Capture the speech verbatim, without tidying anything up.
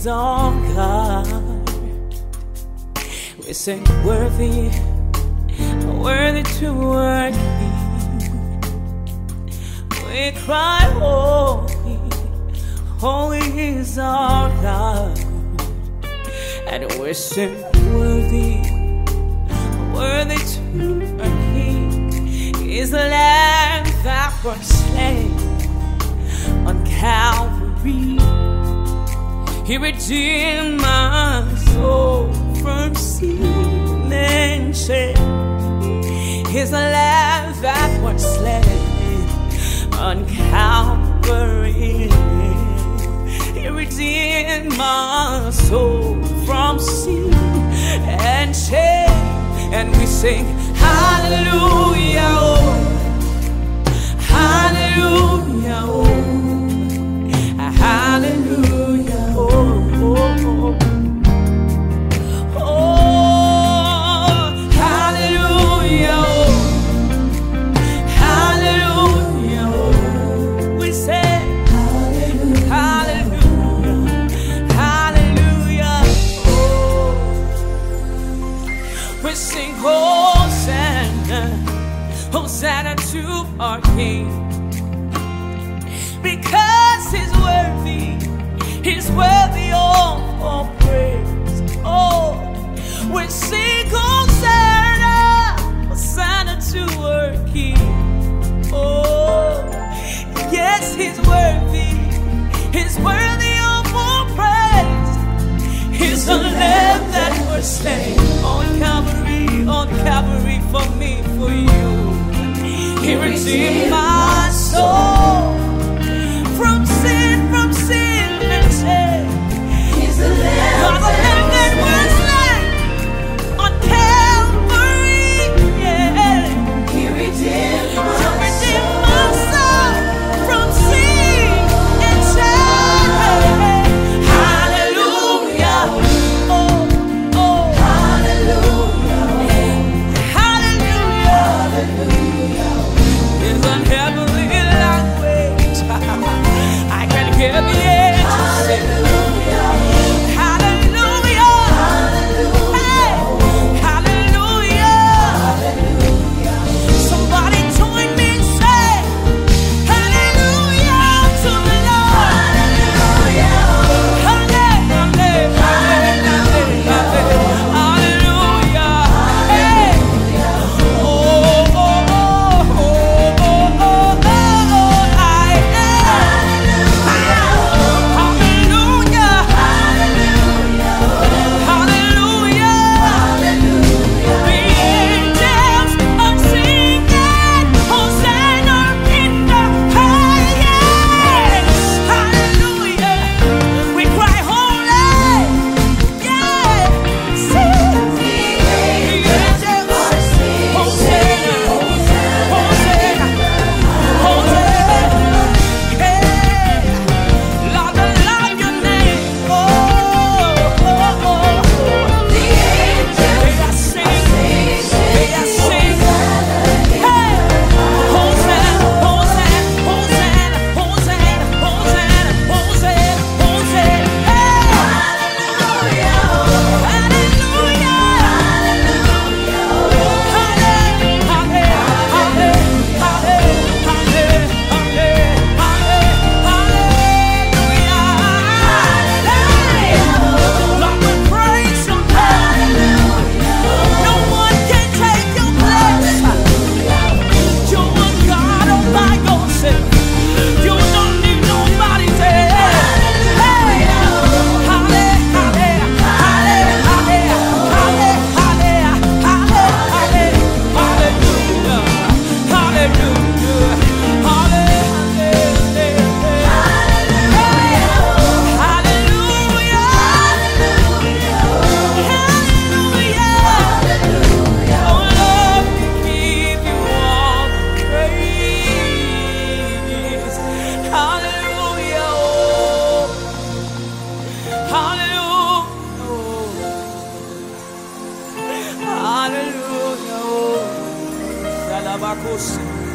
is our God. We sing worthy, worthy to our King. We cry holy, holy is our God. And we sing worthy, worthy to our King is the Lamb that was slain on Calvary. He redeemed my soul from sin and shame. He's the Lamb that was slain on Calvary. He redeemed my soul from sin and shame. And we sing hallelujah, oh, hallelujah, oh, hallelujah, oh, oh, oh, oh, hallelujah, oh, hallelujah, oh. We say hallelujah, hallelujah, hallelujah, oh. We sing Hosanna, Hosanna to our King, because He's worthy, He's worthy of all praise. Oh, we sing Hosanna, Hosanna to our King. Oh, yes, He's worthy, He's worthy of all praise. He's the Lamb that was slain on Calvary, on Calvary for me, for you. He redeemed my soul from sin, from sin and shame. He's the Lamb that was slain on Calvary. Yeah. He redeemed my soul from sin and shame. Hallelujah. Oh, oh, hallelujah. Hallelujah. Hallelujah. It's a heavenly language. I can hear the angels sing. Hallelujah.